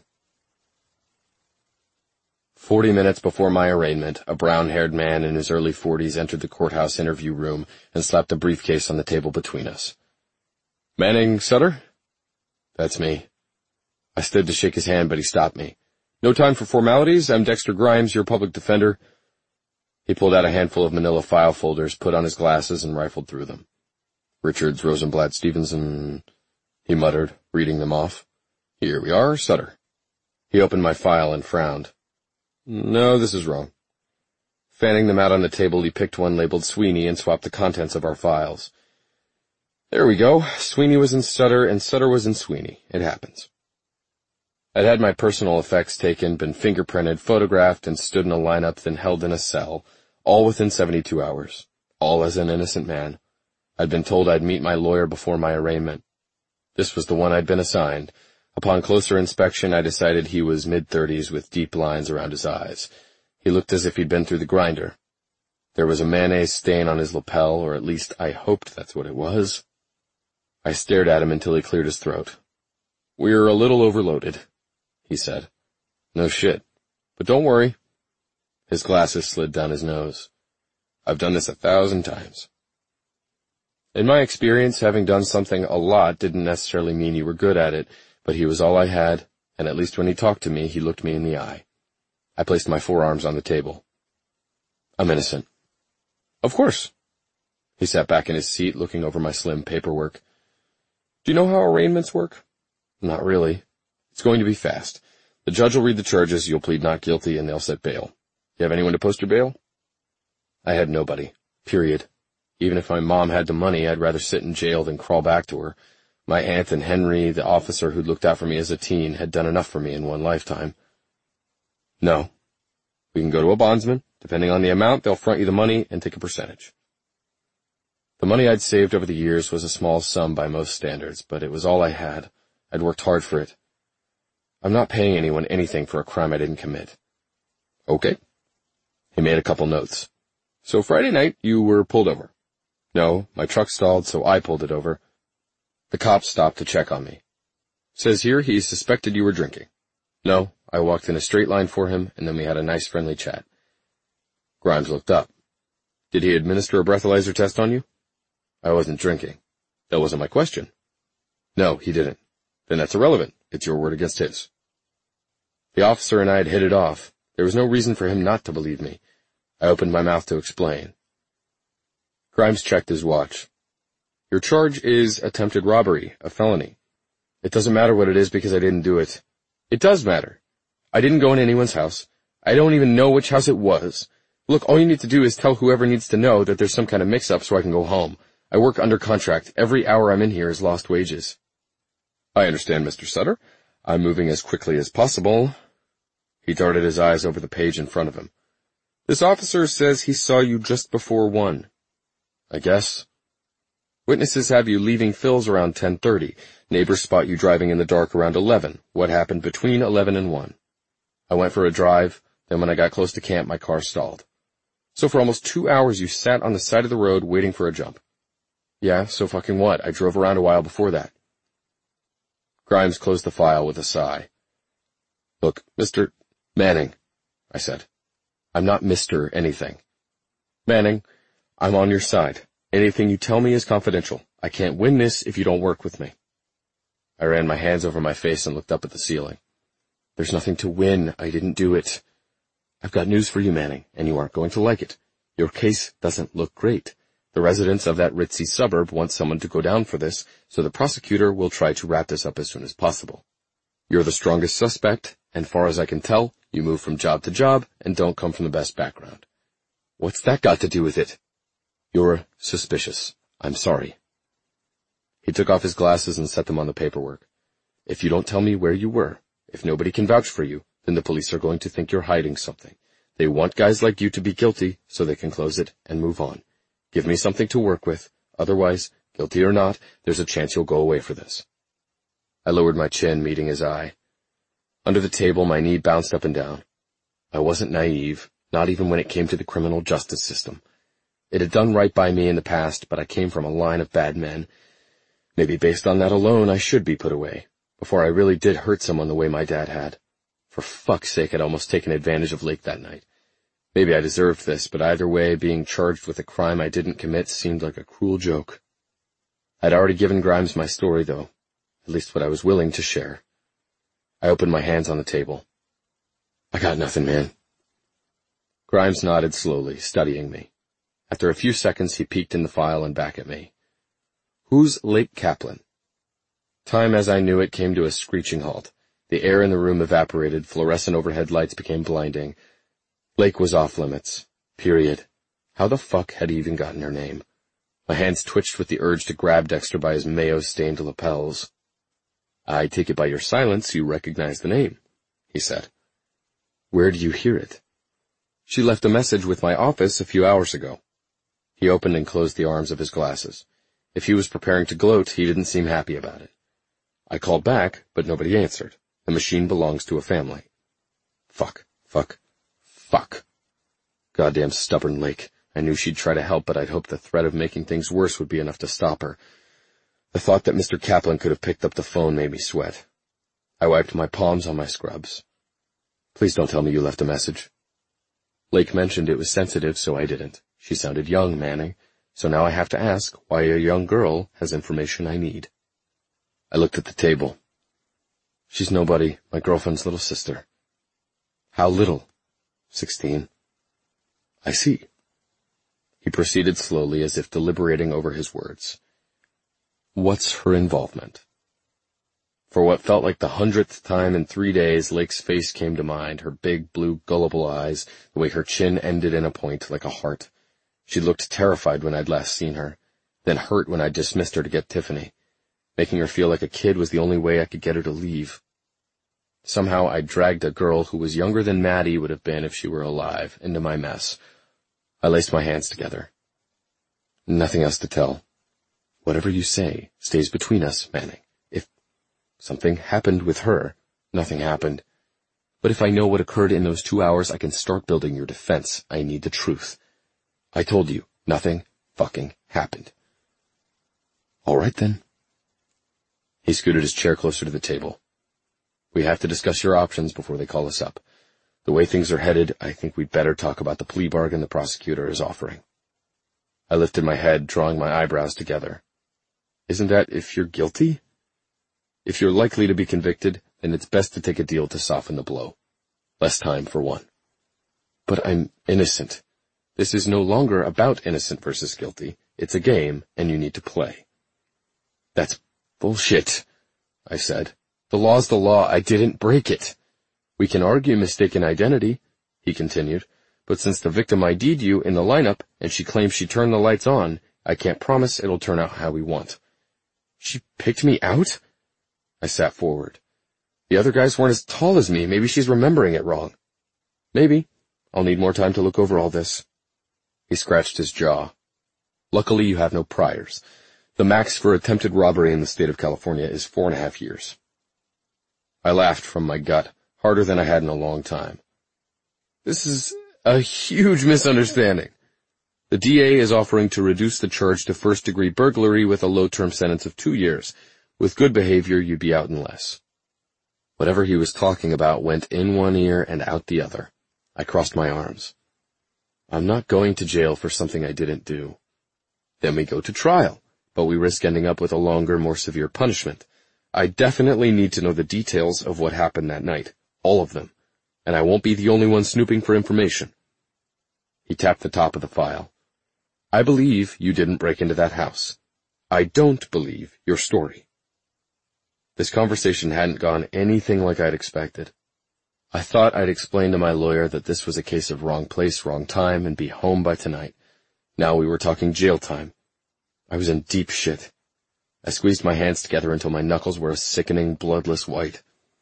40 minutes before my arraignment, a brown-haired man in his early 40s entered the courthouse interview room and slapped a briefcase on the table between us. "Manning Sutter?" That's me. I stood to shake his hand, but he stopped me. No time for formalities. I'm Dexter Grimes, your public defender. He pulled out a handful of manila file folders, put on his glasses, and rifled through them. Richards, Rosenblatt, Stevenson, he muttered, reading them off. Here we are, Sutter. He opened my file and frowned. No, this is wrong. Fanning them out on the table, he picked one labeled Sweeney and swapped the contents of our files. There we go. Sweeney was in Sutter, and Sutter was in Sweeney. It happens. I'd had my personal effects taken, been fingerprinted, photographed, and stood in a lineup, then held in a cell, all within 72 hours. All as an innocent man. I'd been told I'd meet my lawyer before my arraignment. This was the one I'd been assigned. Upon closer inspection, I decided he was mid-30s with deep lines around his eyes. He looked as if he'd been through the grinder. There was a mayonnaise stain on his lapel, or at least I hoped that's what it was. I stared at him until he cleared his throat. We're a little overloaded, he said. No shit. But don't worry. His glasses slid down his nose. I've done this 1,000 times. In my experience, having done something a lot didn't necessarily mean you were good at it, but he was all I had, and at least when he talked to me, he looked me in the eye. I placed my forearms on the table. I'm innocent. Of course. He sat back in his seat, looking over my slim paperwork. Do you know how arraignments work? Not really. It's going to be fast. The judge will read the charges, you'll plead not guilty, and they'll set bail. You have anyone to post your bail? I had nobody. Period. Even if my mom had the money, I'd rather sit in jail than crawl back to her. My aunt and Henry, the officer who'd looked out for me as a teen, had done enough for me in one lifetime. No. We can go to a bondsman. Depending on the amount, they'll front you the money and take a percentage. The money I'd saved over the years was a small sum by most standards, but it was all I had. I'd worked hard for it. I'm not paying anyone anything for a crime I didn't commit. Okay. He made a couple notes. So Friday night, you were pulled over. No, my truck stalled, so I pulled it over. The cop stopped to check on me. Says here he suspected you were drinking. No, I walked in a straight line for him, and then we had a nice friendly chat. Grimes looked up. Did he administer a breathalyzer test on you? I wasn't drinking. That wasn't my question. No, he didn't. Then that's irrelevant. It's your word against his. The officer and I had hit it off. There was no reason for him not to believe me. I opened my mouth to explain. Grimes checked his watch. Your charge is attempted robbery, a felony. It doesn't matter what it is because I didn't do it. It does matter. I didn't go in anyone's house. I don't even know which house it was. Look, all you need to do is tell whoever needs to know that there's some kind of mix-up so I can go home. I work under contract. Every hour I'm in here is lost wages. I understand, Mr. Sutter. I'm moving as quickly as possible. He darted his eyes over the page in front of him. This officer says he saw you just before 1. I guess. Witnesses have you leaving Phil's around 10:30. Neighbors spot you driving in the dark around 11. What happened between 11 and 1? I went for a drive. Then when I got close to camp, my car stalled. So for almost 2 hours you sat on the side of the road waiting for a jump. Yeah, so fucking what? I drove around a while before that. Grimes closed the file with a sigh. Look, Mr. Manning, I said. I'm not Mr. anything. Manning, I'm on your side. Anything you tell me is confidential. I can't win this if you don't work with me. I ran my hands over my face and looked up at the ceiling. There's nothing to win. I didn't do it. I've got news for you, Manning, and you aren't going to like it. Your case doesn't look great. The residents of that ritzy suburb want someone to go down for this, so the prosecutor will try to wrap this up as soon as possible. You're the strongest suspect, and far as I can tell, you move from job to job and don't come from the best background. What's that got to do with it? You're suspicious. I'm sorry. He took off his glasses and set them on the paperwork. If you don't tell me where you were, if nobody can vouch for you, then the police are going to think you're hiding something. They want guys like you to be guilty so they can close it and move on. Give me something to work with. Otherwise, guilty or not, there's a chance you'll go away for this. I lowered my chin, meeting his eye. Under the table, my knee bounced up and down. I wasn't naive, not even when it came to the criminal justice system. It had done right by me in the past, but I came from a line of bad men. Maybe based on that alone, I should be put away, before I really did hurt someone the way my dad had. For fuck's sake, I'd almost taken advantage of Lake that night. Maybe I deserved this, but either way, being charged with a crime I didn't commit seemed like a cruel joke. I'd already given Grimes my story, though. at least what I was willing to share. I opened my hands on the table. I got nothing, man. Grimes nodded slowly, studying me. After a few seconds, he peeked in the file and back at me. Who's Lake Kaplan? Time as I knew it came to a screeching halt. The air in the room evaporated, fluorescent overhead lights became blinding. Lake was off limits. Period. How the fuck had he even gotten her name? My hands twitched with the urge to grab Dexter by his mayo-stained lapels. I take it by your silence you recognize the name, he said. Where do you hear it? She left a message with my office a few hours ago. He opened and closed the arms of his glasses. If he was preparing to gloat, he didn't seem happy about it. I called back, but nobody answered. The machine belongs to a family. Fuck. Goddamn stubborn Lake. I knew she'd try to help, but I'd hoped the threat of making things worse would be enough to stop her. The thought that Mr. Kaplan could have picked up the phone made me sweat. I wiped my palms on my scrubs. Please don't tell me you left a message. Lake mentioned it was sensitive, so I didn't. She sounded young, Manning, so now I have to ask why a young girl has information I need. I looked at the table. She's nobody, my girlfriend's little sister. How little? 16. I see. He proceeded slowly, as if deliberating over his words. What's her involvement? For what felt like the 100th time in 3 days, Lake's face came to mind, her big, blue, gullible eyes, the way her chin ended in a point like a heart. She looked terrified when I'd last seen her, then hurt when I dismissed her to get Tiffany. Making her feel like a kid was the only way I could get her to leave. Somehow I dragged a girl who was younger than Maddie would have been if she were alive into my mess. I laced my hands together. Nothing else to tell. Whatever you say stays between us, Manning. If something happened with her, nothing happened. But if I know what occurred in those 2 hours, I can start building your defense. I need the truth. I told you, nothing fucking happened. All right then. He scooted his chair closer to the table. We have to discuss your options before they call us up. The way things are headed, I think we'd better talk about the plea bargain the prosecutor is offering. I lifted my head, drawing my eyebrows together. Isn't that if you're guilty? If you're likely to be convicted, then it's best to take a deal to soften the blow. Less time for one. But I'm innocent. This is no longer about innocent versus guilty. It's a game, and you need to play. That's bullshit, I said. The law's the law. I didn't break it. We can argue mistaken identity, he continued, but since the victim ID'd you in the lineup and she claims she turned the lights on, I can't promise it'll turn out how we want. She picked me out? I sat forward. The other guys weren't as tall as me. Maybe she's remembering it wrong. Maybe. I'll need more time to look over all this. He scratched his jaw. Luckily, you have no priors. The max for attempted robbery in the state of California is 4.5 years. I laughed from my gut, harder than I had in a long time. This is a huge misunderstanding. The DA is offering to reduce the charge to first-degree burglary with a low-term sentence of 2 years. With good behavior, you'd be out in less. Whatever he was talking about went in one ear and out the other. I crossed my arms. I'm not going to jail for something I didn't do. Then we go to trial, but we risk ending up with a longer, more severe punishment. I definitely need to know the details of what happened that night, all of them, and I won't be the only one snooping for information. He tapped the top of the file. I believe you didn't break into that house. I don't believe your story. This conversation hadn't gone anything like I'd expected. I thought I'd explain to my lawyer that this was a case of wrong place, wrong time, and be home by tonight. Now we were talking jail time. I was in deep shit. I squeezed my hands together until my knuckles were a sickening, bloodless white.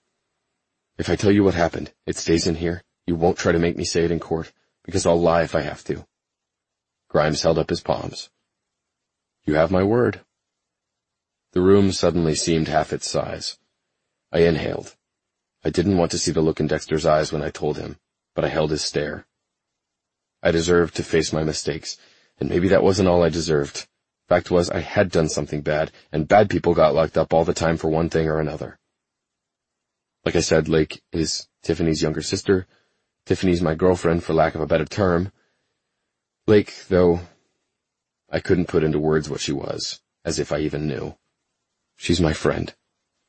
If I tell you what happened, it stays in here. You won't try to make me say it in court, because I'll lie if I have to. Grimes held up his palms. You have my word. The room suddenly seemed half its size. I inhaled. I didn't want to see the look in Dexter's eyes when I told him, but I held his stare. I deserved to face my mistakes, and maybe that wasn't all I deserved. Fact was, I had done something bad, and bad people got locked up all the time for one thing or another. Like I said, Lake is Tiffany's younger sister. Tiffany's my girlfriend, for lack of a better term. Lake, though, I couldn't put into words what she was, as if I even knew. She's my friend.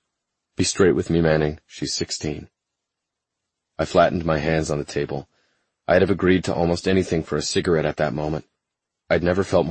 Be straight with me, Manning. She's 16. I flattened my hands on the table. I'd have agreed to almost anything for a cigarette at that moment. I'd never felt